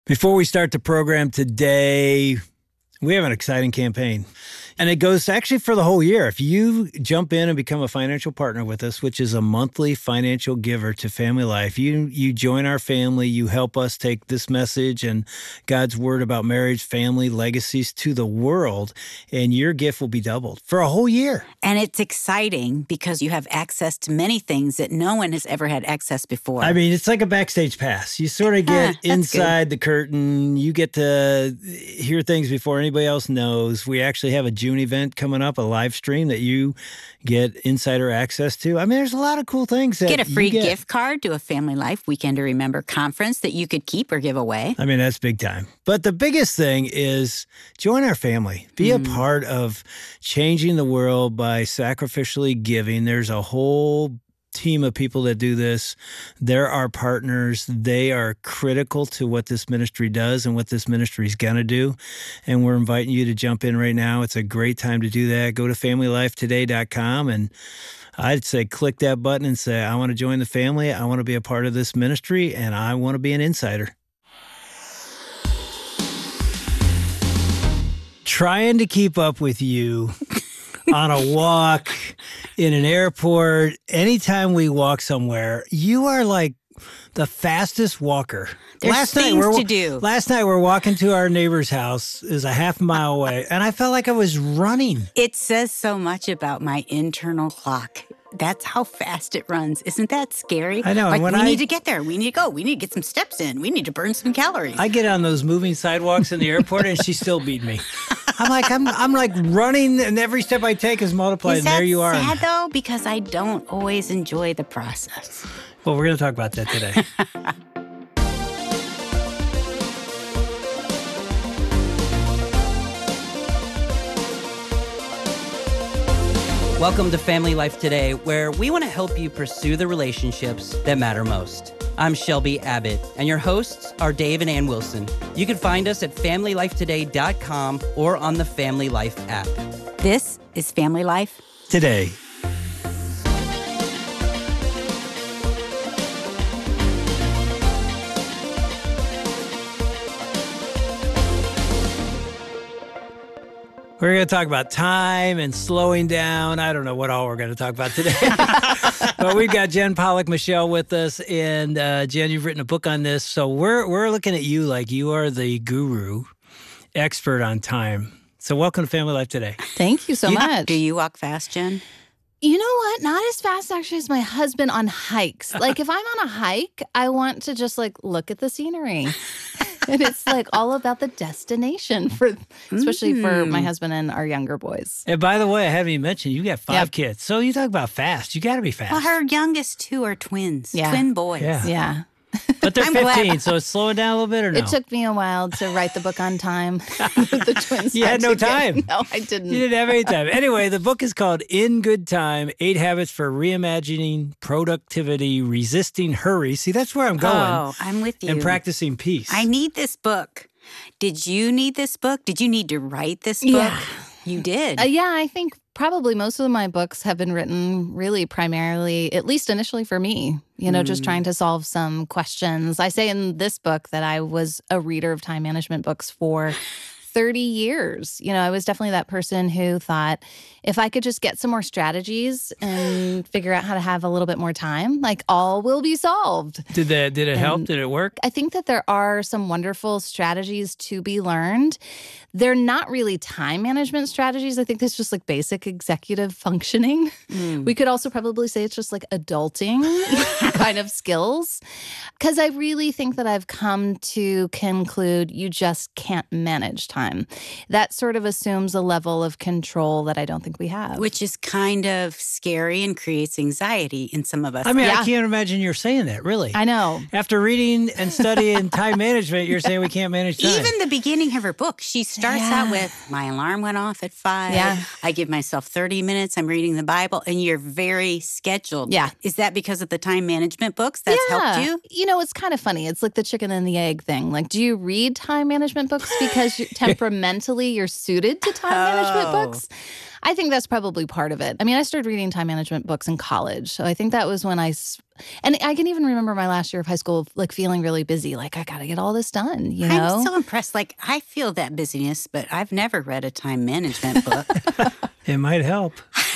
Before we start the program today, we have an exciting campaign. And it goes actually for the whole year. If you jump in and become a financial partner with us, which is a monthly financial giver to Family Life, you join our family, you help us take this message and God's word about marriage, family, legacies to the world, and your gift will be doubled for a whole year. And it's exciting because you have access to many things that no one has ever had access before. I mean, it's like a backstage pass. You sort of get inside the curtain. You get to hear things before anybody else knows. We actually have a June event coming up, a live stream that you get insider access to. I mean, there's a lot of cool things that get a free gift card to a Family Life Weekend to Remember conference that you could keep or give away. I mean, that's big time. But the biggest thing is join our family. Be a part of changing the world by sacrificially giving. There's a whole team of people that do this. They're our partners. They are critical to what this ministry does and what this ministry is going to do. And we're inviting you to jump in right now. It's a great time to do that. Go to familylifetoday.com and I'd say click that button and say, I want to join the family. I want to be a part of this ministry and I want to be an insider. Trying to keep up with you on a walk, in an airport, anytime we walk somewhere, you are like the fastest walker. There's things to do. Last night we're walking to our neighbor's house, is a half mile away, and I felt like I was running. It says so much about my internal clock. That's how fast it runs. Isn't that scary? I know. Like, we need to get there. We need to go. We need to get some steps in. We need to burn some calories. I get on those moving sidewalks in the airport, and she still beat me. I'm like running, and every step I take is multiplied, and there you are. Is that sad, though? Because I don't always enjoy the process. Well, we're going to talk about that today. Welcome to Family Life Today, where we want to help you pursue the relationships that matter most. I'm Shelby Abbott, and your hosts are Dave and Ann Wilson. You can find us at FamilyLifeToday.com or on the Family Life app. This is Family Life Today. We're going to talk about time and slowing down. I don't know what all we're going to talk about today. But we've got Jen Pollock-Michel with us. And Jen, you've written a book on this. So we're looking at you like you are the guru, expert on time. So welcome to Family Life Today. Thank you so much. Do you walk fast, Jen? You know what? Not as fast, actually, as my husband on hikes. Like, if I'm on a hike, I want to just, like, look at the scenery. And it's, like, all about the destination, especially for my husband and our younger boys. And by the way, I haven't even mentioned, you got 5 kids. So you talk about fast. You got to be fast. Well, her youngest 2 are twins. Yeah. Twin boys. Yeah. But they're 15, so it's slowing down a little bit or no? It took me a while to write the book on time. The twins. You had no time. No, I didn't. You didn't have any time. Anyway, the book is called In Good Time, 8 Habits for Reimagining Productivity, Resisting Hurry. See, that's where I'm going. Oh, I'm with you. And practicing peace. I need this book. Did you need this book? Did you need to write this book? Yeah. You did. Yeah, I think probably most of my books have been written really primarily, at least initially for me, just trying to solve some questions. I say in this book that I was a reader of time management books for 30 years. I was definitely that person who thought if I could just get some more strategies and figure out how to have a little bit more time, like all will be solved. Did it help? Did it work? I think that there are some wonderful strategies to be learned. They're not really time management strategies. I think it's just like basic executive functioning. We could also probably say it's just like adulting kind of skills. Because I really think that I've come to conclude you just can't manage time. That sort of assumes a level of control that I don't think we have. Which is kind of scary and creates anxiety in some of us. I mean, I can't imagine you're saying that, really. I know. After reading and studying time management, you're saying we can't manage time. Even the beginning of her book, she starts out with, my alarm went off at 5. Yeah. I give myself 30 minutes. I'm reading the Bible. And you're very scheduled. Yeah. Is that because of the time management books that's helped you? It's kind of funny. It's like the chicken and the egg thing. Like, do you read time management books because time temperamentally you're suited to time management books. I think that's probably part of it. I mean, I started reading time management books in college. So I think that was when and I can even remember my last year of high school, like feeling really busy. Like, I got to get all this done, you know? I'm so impressed. Like, I feel that busyness, but I've never read a time management book. It might help.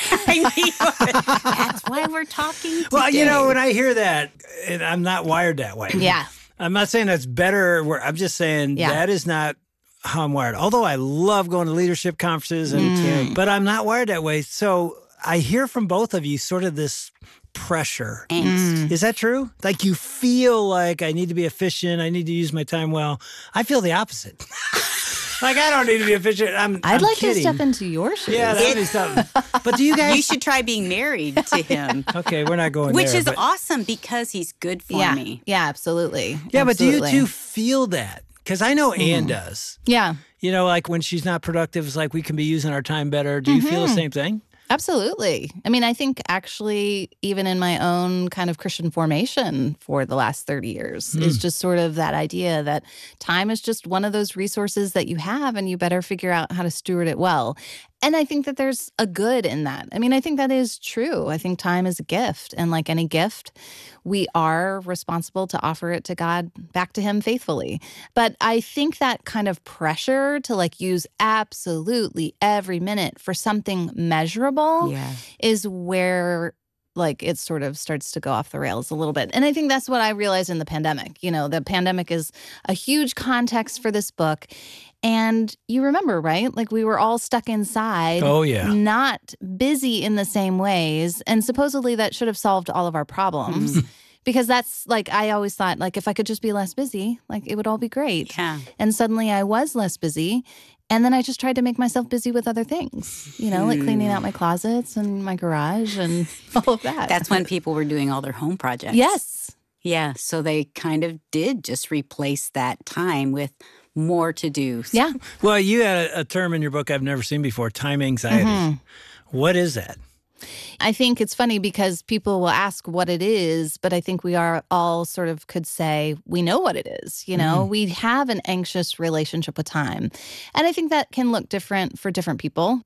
That's why we're talking today. Well, you know, when I hear that, and I'm not wired that way. Yeah. I'm not saying that's better. I'm just saying that is not how I'm wired. Although I love going to leadership conferences, but I'm not wired that way. So I hear from both of you sort of this pressure. Angst. Is that true? Like you feel like I need to be efficient. I need to use my time well. I feel the opposite. Like I don't need to be efficient. I'd like kidding. to step into your shoes. Yeah, that'd be something. But do you guys? You should try being married to him. Okay, we're not going Which there. is awesome because he's good for me. Yeah, absolutely. Yeah, but do you Absolutely. two feel that? Because I know Ann does. Yeah, You know, like when she's not productive, it's like we can be using our time better. Do you feel the same thing? absolutely. I mean, I think actually, even in my own kind of Christian formation for the last 30 years, is just sort of that idea that time is just one of those resources that you have and you better figure out how to steward it well. And I think that there's a good in that. I mean, I think that is true. I think time is a gift. And like any gift, we are responsible to offer it to God, back to him faithfully. But I think that kind of pressure to like use absolutely every minute for something measurable is where like it sort of starts to go off the rails a little bit. And I think that's what I realized in the pandemic. You know, the pandemic is a huge context for this book. And you remember, right? Like we were all stuck inside. Oh, yeah. Not busy in the same ways. And supposedly that should have solved all of our problems. Because that's like, I always thought, like, if I could just be less busy, like it would all be great. Yeah. And suddenly I was less busy. And then I just tried to make myself busy with other things, you know, like cleaning out my closets and my garage and all of that. That's when people were doing all their home projects. Yes. Yeah. So they kind of did just replace that time with more to do. Yeah. Well, you had a term in your book I've never seen before, time anxiety. What is that? I think it's funny because people will ask what it is, but I think we are all sort of could say we know what it is. You know, we have an anxious relationship with time. And I think that can look different for different people.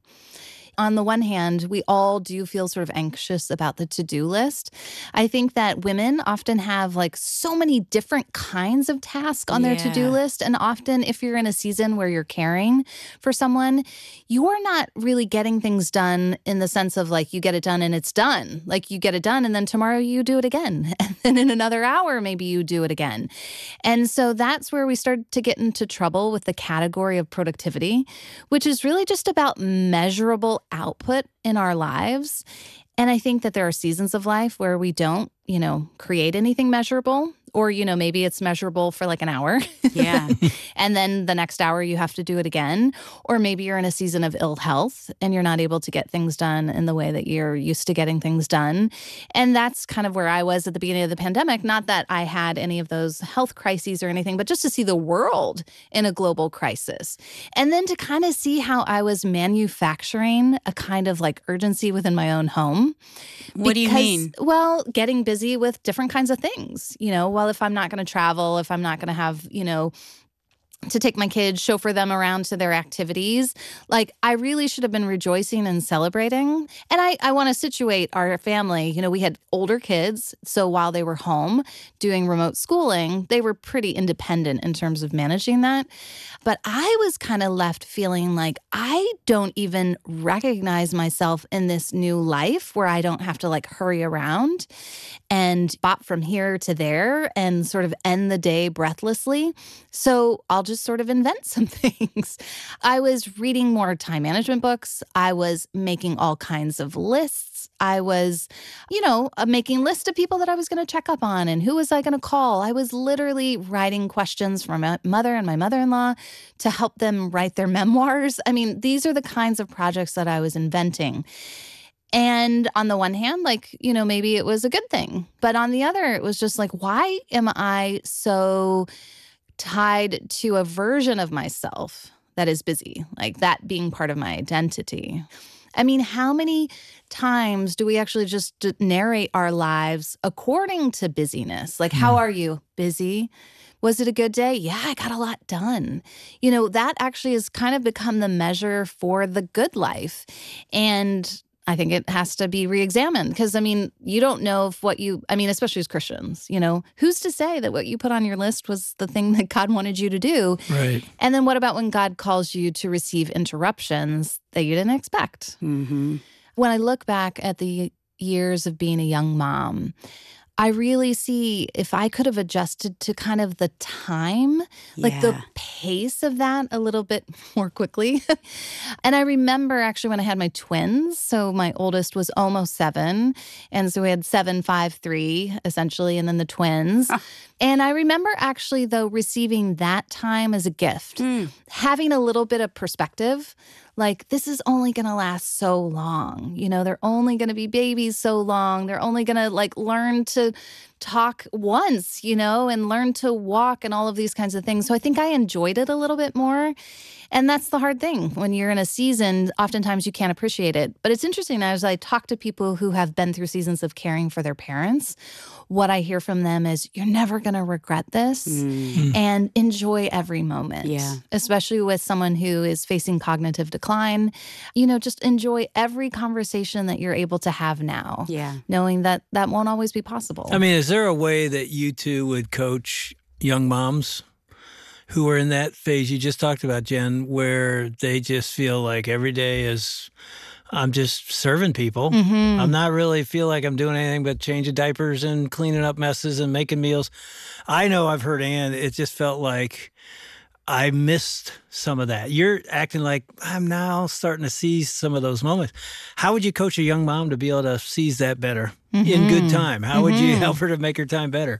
On the one hand, we all do feel sort of anxious about the to-do list. I think that women often have like so many different kinds of tasks on their to-do list. And often if you're in a season where you're caring for someone, you're not really getting things done in the sense of like you get it done and it's done. Like you get it done and then tomorrow you do it again. And then in another hour, maybe you do it again. And so that's where we start to get into trouble with the category of productivity, which is really just about measurable output in our lives. And I think that there are seasons of life where we don't, you know, create anything measurable. Or, you know, maybe it's measurable for like an hour. Yeah. And then the next hour you have to do it again. Or maybe you're in a season of ill health and you're not able to get things done in the way that you're used to getting things done. And that's kind of where I was at the beginning of the pandemic. Not that I had any of those health crises or anything, but just to see the world in a global crisis. And then to kind of see how I was manufacturing a kind of like urgency within my own home. What do you mean? Well, getting busy with different kinds of things. You know, well, if I'm not going to travel, if I'm not going to have, you know, to take my kids, chauffeur them around to their activities. Like, I really should have been rejoicing and celebrating. And I want to situate our family. You know, we had older kids. So while they were home doing remote schooling, they were pretty independent in terms of managing that. But I was kind of left feeling like I don't even recognize myself in this new life where I don't have to like hurry around and bop from here to there and sort of end the day breathlessly. So I'll just sort of invent some things. I was reading more time management books. I was making all kinds of lists. I was, you know, making lists of people that I was going to check up on and who was I going to call. I was literally writing questions for my mother and my mother-in-law to help them write their memoirs. I mean, these are the kinds of projects that I was inventing. And on the one hand, like, you know, maybe it was a good thing. But on the other, it was just like, why am I so tied to a version of myself that is busy, like that being part of my identity? I mean, how many times do we actually just narrate our lives according to busyness? Like, how are you? Busy? Was it a good day? Yeah, I got a lot done. That actually has kind of become the measure for the good life. And I think it has to be reexamined because, you don't know if especially as Christians, who's to say that what you put on your list was the thing that God wanted you to do? Right. And then what about when God calls you to receive interruptions that you didn't expect? Mm-hmm. When I look back at the years of being a young mom, I really see if I could have adjusted to kind of the time, like the pace of that a little bit more quickly. And I remember actually when I had my twins, so my oldest was almost 7. And so we had 7, 5, 3, essentially, and then the twins. Oh. And I remember actually, though, receiving that time as a gift, having a little bit of perspective. Like, this is only going to last so long. They're only going to be babies so long. They're only going to learn to talk once, and learn to walk and all of these kinds of things. So I think I enjoyed it a little bit more. And that's the hard thing. When you're in a season, oftentimes you can't appreciate it. But it's interesting, as I talk to people who have been through seasons of caring for their parents, what I hear from them is, you're never going to regret this and enjoy every moment. Yeah. Especially with someone who is facing cognitive decline. Just enjoy every conversation that you're able to have now. Yeah. Knowing that that won't always be possible. Is there a way that you two would coach young moms who are in that phase you just talked about, Jen, where they just feel like every day is, I'm just serving people. Mm-hmm. I'm not really feel like I'm doing anything but changing diapers and cleaning up messes and making meals. I know I've heard Ann, it just felt like I missed some of that. You're acting like I'm now starting to seize some of those moments. How would you coach a young mom to be able to seize that better in good time? How would you help her to make her time better?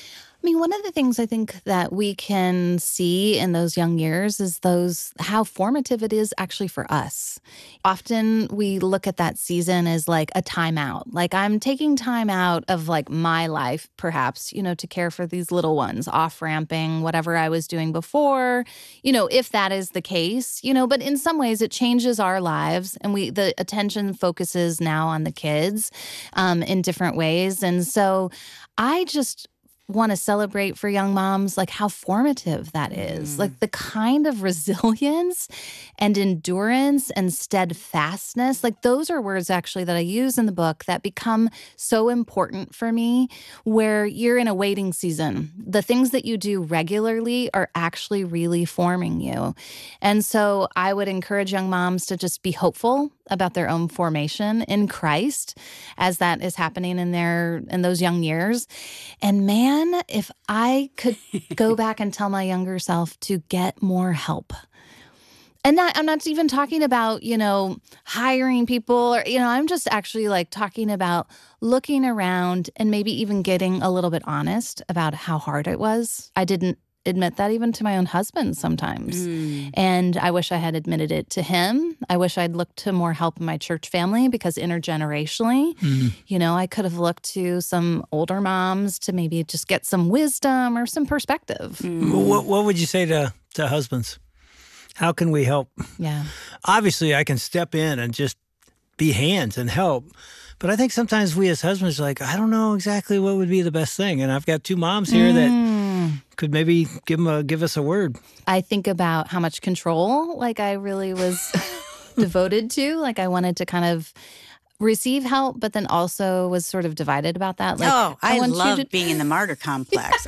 One of the things I think that we can see in those young years is how formative it is actually for us. Often we look at that season as like a timeout. Like, I'm taking time out of my life, perhaps, to care for these little ones, off-ramping whatever I was doing before, if that is the case, but in some ways it changes our lives and the attention focuses now on the kids in different ways. And so I just want to celebrate for young moms, how formative that is. The kind of resilience and endurance and steadfastness, those are words actually that I use in the book that become so important for me, where you're in a waiting season. The things that you do regularly are actually really forming you. And so I would encourage young moms to just be hopeful about their own formation in Christ as that is happening in those young years. And man, if I could go back and tell my younger self to get more help. And I'm not even talking about, hiring people or, I'm just actually talking about looking around and maybe even getting a little bit honest about how hard it was. I didn't admit that even to my own husband sometimes. And I wish I had admitted it to him. I wish I'd looked to more help in my church family because intergenerationally, I could have looked to some older moms to maybe just get some wisdom or some perspective. What would you say to husbands? How can we help? Yeah. Obviously, I can step in and just be hands and help. But I think sometimes we as husbands are like, I don't know exactly what would be the best thing. And I've got 2 moms here that could maybe give us a word. I think about how much control I really was devoted to. I wanted to kind of receive help, but then also was sort of divided about that. I love being in the martyr complex.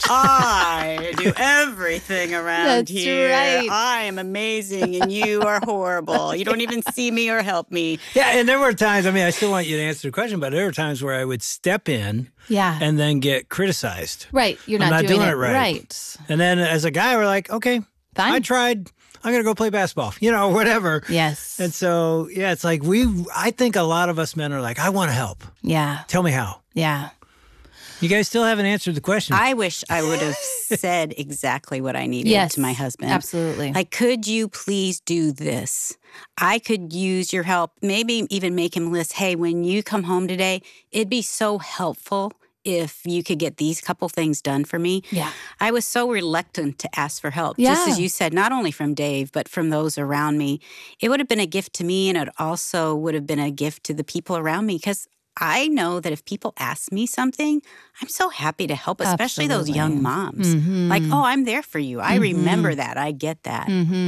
I do everything around here. That's right. I am amazing and you are horrible. You don't even see me or help me. Yeah, and there were times, I still want you to answer the question, but there were times where I would step in and then get criticized. Right. You're not doing it right. And then as a guy, we're like, okay, fine. I tried. I'm going to go play basketball, whatever. Yes. And so, it's like I think a lot of us men are like, I want to help. Yeah. Tell me how. Yeah. You guys still haven't answered the question. I wish I would have said exactly what I needed to my husband. Absolutely. Could you please do this? I could use your help. Maybe even make him list, hey, when you come home today, it'd be so helpful if you could get these couple things done for me. Yeah. I was so reluctant to ask for help. Yeah. Just as you said, not only from Dave, but from those around me. It would have been a gift to me, and it also would have been a gift to the people around me, because I know that if people ask me something, I'm so happy to help, especially those young moms. Like, oh, I'm there for you. I remember that. I get that.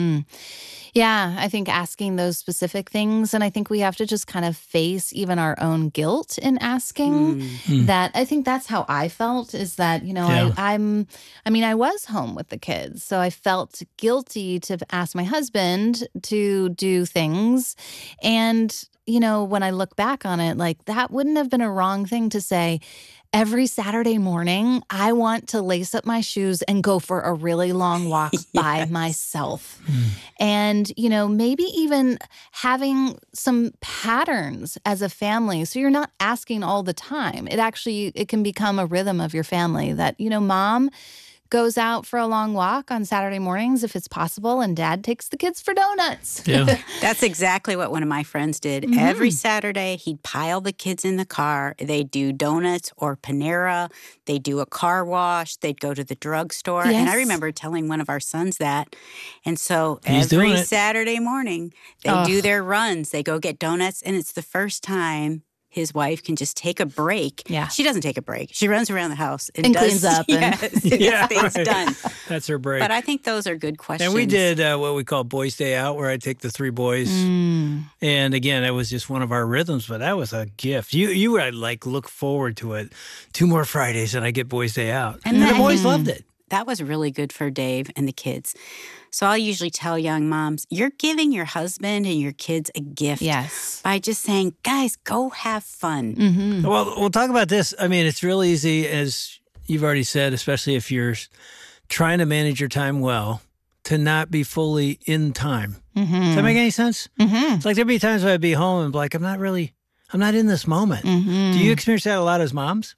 Yeah, I think asking those specific things, and I think we have to just kind of face even our own guilt in asking that. I think that's how I felt, is that, you know, I was home with the kids, so I felt guilty to ask my husband to do things. And, you know, when I look back on it, like, that wouldn't have been a wrong thing to say. Every Saturday morning, I want to lace up my shoes and go for a really long walk by myself. And, you know, maybe even having some patterns as a family. So you're not asking all the time. It can become a rhythm of your family that, you know, mom goes out for a long walk on Saturday mornings if it's possible, and dad takes the kids for donuts. Yeah. That's exactly what one of my friends did. Every Saturday, he'd pile the kids in the car. They'd do donuts or Panera. They'd do a car wash. They'd go to the drugstore. Yes. And I remember telling one of our sons that. And so He's doing every it. Saturday morning, they do their runs. They go get donuts. And it's the first time his wife can just take a break. Yeah. She doesn't take a break. She runs around the house and cleans up and gets things done. That's her break. But I think those are good questions. And we did what we call Boys Day Out, where I take the three boys. And again, it was just one of our rhythms, but that was a gift. You would like look forward to it. 2 more Fridays and I get Boys Day Out. And the boys loved it. That was really good for Dave and the kids. So I'll usually tell young moms, you're giving your husband and your kids a gift by just saying, guys, go have fun. Well, we'll talk about this. I mean, it's real easy, as you've already said, especially if you're trying to manage your time well, to not be fully in time. Does that make any sense? It's like there'd be times when I'd be home and be like, I'm not in this moment. Do you experience that a lot as moms?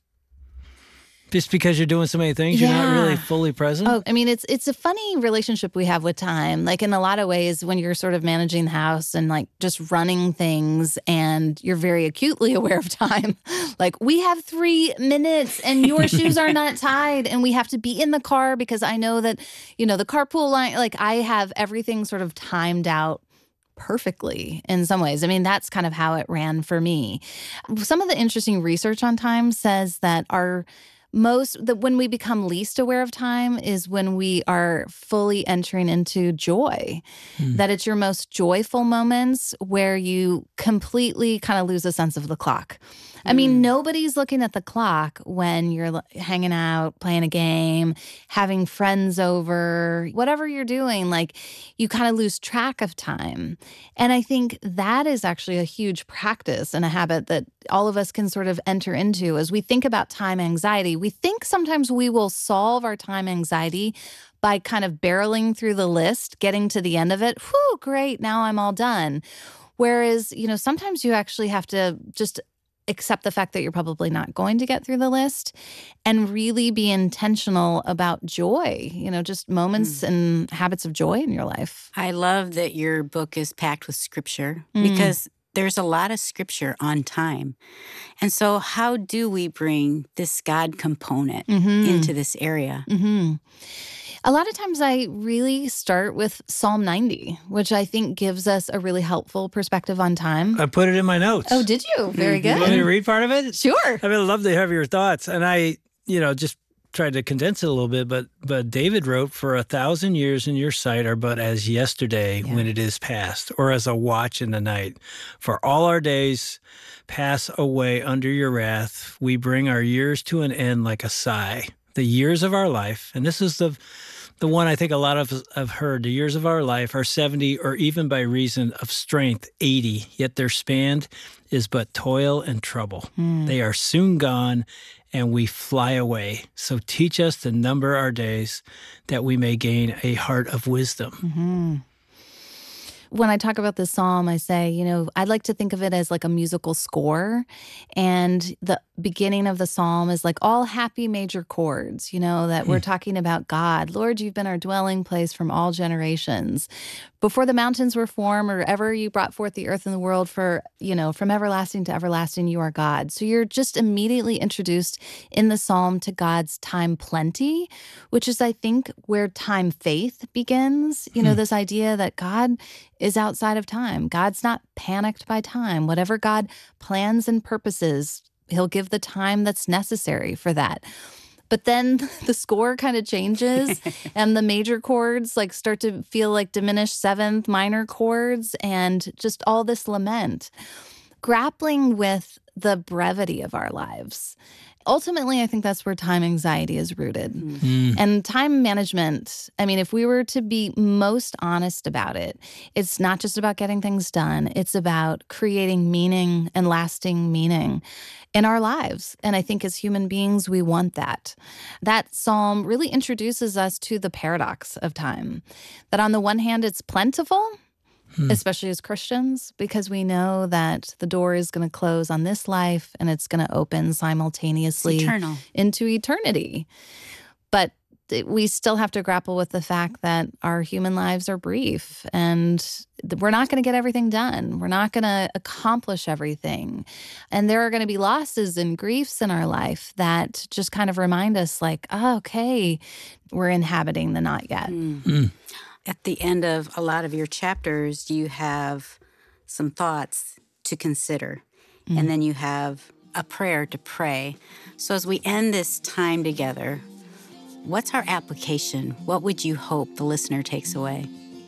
Just because you're doing so many things, you're not really fully present? Oh, I mean, it's a funny relationship we have with time. Like, in a lot of ways, when you're sort of managing the house and like just running things, and you're very acutely aware of time. Like, we have 3 minutes and your shoes are not tied, and we have to be in the car because I know that, you know, the carpool line, like, I have everything sort of timed out perfectly in some ways. I mean, that's kind of how it ran for me. Some of the interesting research on time says that when we become least aware of time is when we are fully entering into joy. That it's your most joyful moments where you completely kind of lose a sense of the clock. I mean, nobody's looking at the clock when you're hanging out, playing a game, having friends over, whatever you're doing. Like, you kind of lose track of time. And I think that is actually a huge practice and a habit that all of us can sort of enter into as we think about time anxiety. We think sometimes we will solve our time anxiety by kind of barreling through the list, getting to the end of it. Whew, great, now I'm all done. Whereas, you know, sometimes you actually have to just accept the fact that you're probably not going to get through the list and really be intentional about joy, you know, just moments and habits of joy in your life. I love that your book is packed with scripture because there's a lot of scripture on time. And so how do we bring this God component into this area? A lot of times I really start with Psalm 90, which I think gives us a really helpful perspective on time. I put it in my notes. Oh, did you? Very good. You want me to read part of it? Sure. I would love to have your thoughts. And I, just tried to condense it a little bit, but David wrote, "For 1,000 years in your sight are but as yesterday when it is past, or as a watch in the night. For all our days pass away under your wrath. We bring our years to an end like a sigh. The years of our life," and this is the one I think a lot of us have heard, "the years of our life are 70, or even by reason of strength 80, yet their span is but toil and trouble. They are soon gone, and we fly away. So teach us to number our days, that we may gain a heart of wisdom." When I talk about this psalm, I say, I'd like to think of it as like a musical score. And the beginning of the psalm is like all happy major chords, that we're talking about God. Lord, you've been our dwelling place from all generations. Before the mountains were formed or ever you brought forth the earth and the world from everlasting to everlasting, you are God. So you're just immediately introduced in the psalm to God's time plenty, which is, I think, where time faith begins. This idea that God is outside of time. God's not panicked by time. Whatever God plans and purposes, He'll give the time that's necessary for that. But then the score kind of changes and the major chords start to feel like diminished seventh minor chords and just all this lament. Grappling with the brevity of our lives. Ultimately, I think that's where time anxiety is rooted. And time management, if we were to be most honest about it, it's not just about getting things done. It's about creating meaning and lasting meaning in our lives. And I think as human beings, we want that. That psalm really introduces us to the paradox of time. That on the one hand, it's plentiful, especially as Christians, because we know that the door is going to close on this life and it's going to open simultaneously into eternity. But we still have to grapple with the fact that our human lives are brief and we're not going to get everything done. We're not going to accomplish everything. And there are going to be losses and griefs in our life that just kind of remind us okay, we're inhabiting the not yet. At the end of a lot of your chapters, you have some thoughts to consider, and then you have a prayer to pray. So as we end this time together, what's our application? What would you hope the listener takes away?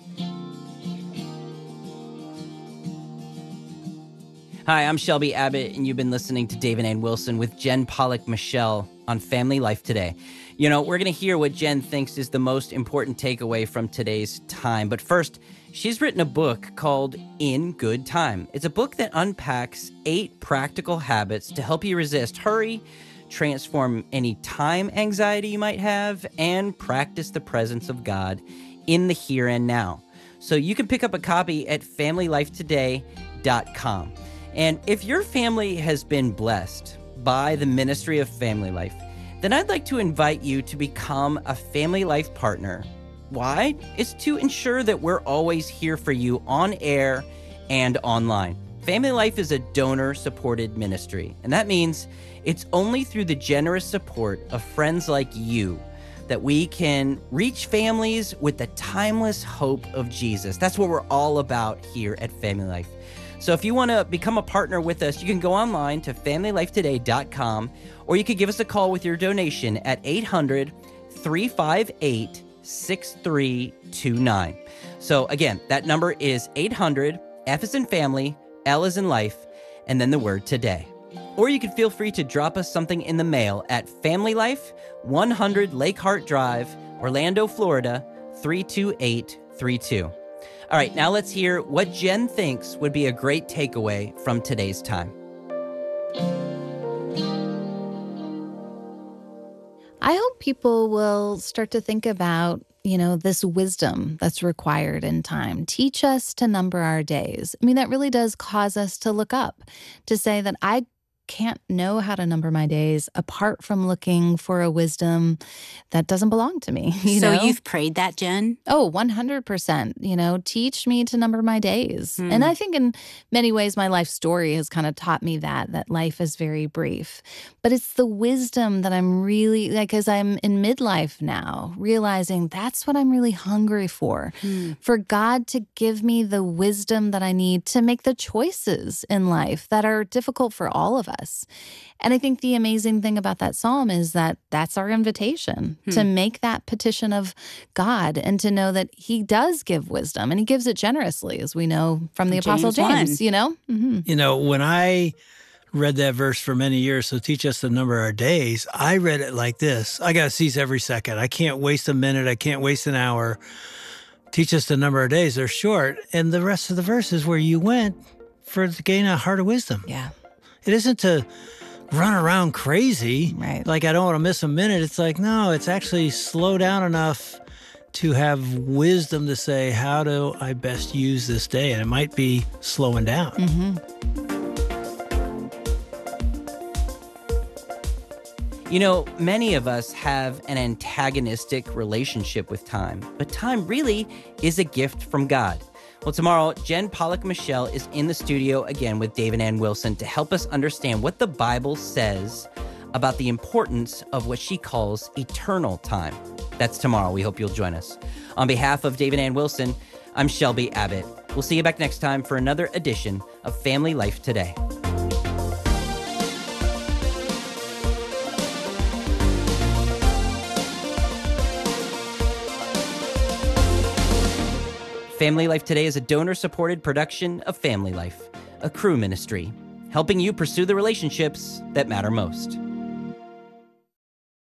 Hi, I'm Shelby Abbott, and you've been listening to Dave and Ann Wilson with Jen Pollock-Michel on Family Life Today. We're going to hear what Jen thinks is the most important takeaway from today's time. But first, she's written a book called In Good Time. It's a book that unpacks 8 practical habits to help you resist hurry, transform any time anxiety you might have, and practice the presence of God in the here and now. So you can pick up a copy at FamilyLifeToday.com. And if your family has been blessed by the ministry of Family Life, then I'd like to invite you to become a Family Life partner. Why? It's to ensure that we're always here for you on air and online. Family Life is a donor-supported ministry, and that means it's only through the generous support of friends like you that we can reach families with the timeless hope of Jesus. That's what we're all about here at Family Life. So if you want to become a partner with us, you can go online to FamilyLifeToday.com, or you could give us a call with your donation at 800-358-6329. So again, that number is 800, F as in family, L as in life, and then the word today. Or you can feel free to drop us something in the mail at Family Life, 100 Lake Hart Drive, Orlando, Florida, 32832. All right, now let's hear what Jen thinks would be a great takeaway from today's time. I hope people will start to think about, this wisdom that's required in time. Teach us to number our days. That really does cause us to look up, to say that I can't know how to number my days apart from looking for a wisdom that doesn't belong to me. So you've prayed that, Jen? Oh, 100%. Teach me to number my days. And I think in many ways, my life story has kind of taught me that life is very brief. But it's the wisdom that I'm really, as I'm in midlife now, realizing that's what I'm really hungry for God to give me the wisdom that I need to make the choices in life that are difficult for all of us. And I think the amazing thing about that psalm is that that's our invitation to make that petition of God and to know that He does give wisdom and He gives it generously, as we know from the Apostle James, When I read that verse for many years, so teach us to number our days, I read it like this. I got to seize every second. I can't waste a minute. I can't waste an hour. Teach us to number our days. They're short. And the rest of the verse is where you went for to gain a heart of wisdom. Yeah. It isn't to run around crazy, right? Like I don't want to miss a minute. It's like, no, it's actually slow down enough to have wisdom to say, how do I best use this day? And it might be slowing down. You know, many of us have an antagonistic relationship with time, but time really is a gift from God. Well, tomorrow, Jen Pollock Michelle is in the studio again with Dave and Ann Wilson to help us understand what the Bible says about the importance of what she calls eternal time. That's tomorrow. We hope you'll join us. On behalf of Dave and Ann Wilson, I'm Shelby Abbott. We'll see you back next time for another edition of Family Life Today. Family Life Today is a donor-supported production of Family Life, a Cru ministry, helping you pursue the relationships that matter most.